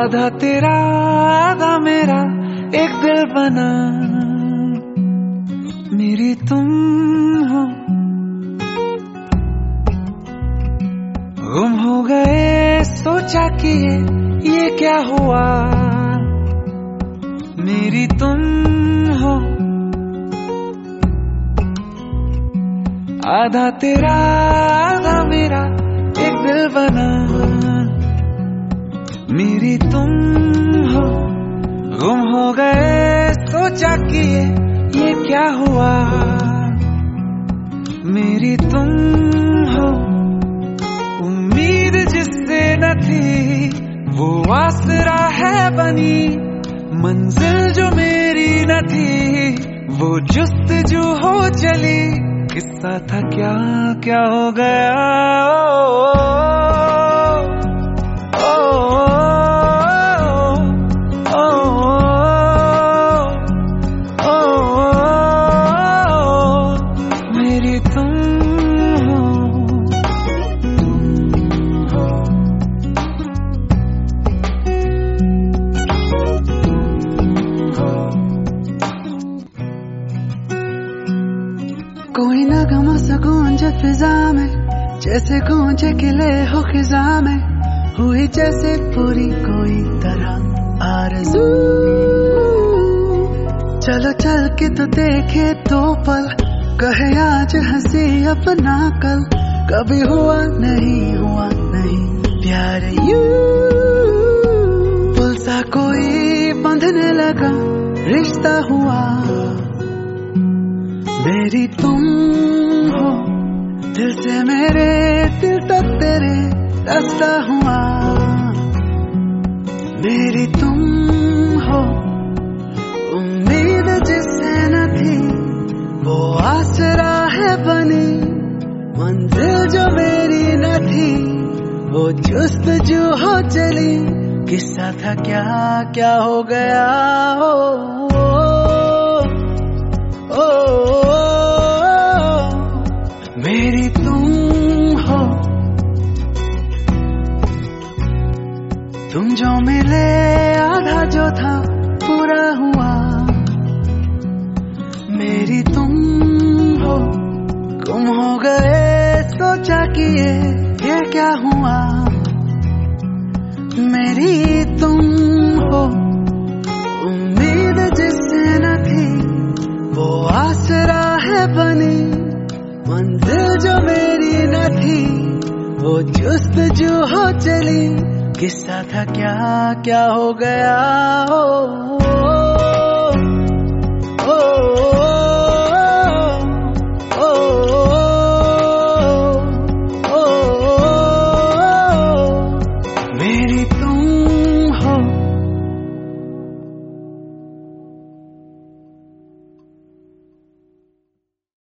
आधा तेरा आधा मेरा एक दिल बना, मेरी तुम हो। गुम हो गए सोचा कि ये क्या हुआ, मेरी तुम हो। आधा तेरा आधा मेरा एक दिल बना, मेरी तुम हो। गुम हो गए सोचा कि ये क्या हुआ, मेरी तुम हो। उम्मीद जिससे न थी वो आसरा है बनी, मंजिल जो मेरी न थी वो जुस्तजू हो चली। किस्सा था क्या क्या हो गया, मेरी तुम हो। कोई नगमा सा गूंजे फिजा में, जैसे गूंजे किले हो खिजा में, हुई जैसे पूरी कोई तरह आरज़ू। चलो चल के तो देखे तो पल, कहे आज हंसी अपना कल। कभी हुआ नहीं प्यार यू, पुल सा कोई बंधने लगा रिश्ता हुआ, मेरी तुम हो। दिल से मेरे दिल तक तेरे रास्ता हुआ, मेरी तुम हो। उम्मीद जिससे न थी वो आसरा है बनी, मंजिल जो मेरी न थी वो जुस्तजू हो चली। किस्सा था क्या क्या हो गया, ओ मेरी तुम हो। तुम जो मिले आधा जो था पूरा हुआ, मेरी तुम हो। गुम हो गए सोचा कि ये क्या हुआ, मेरी तुम हो। उम्मीद जिससे न थी वो आसरा है बनी, मंजिल जो मेरी न थी वो जुस्तजू हो चली। किस्सा था क्या क्या हो गया,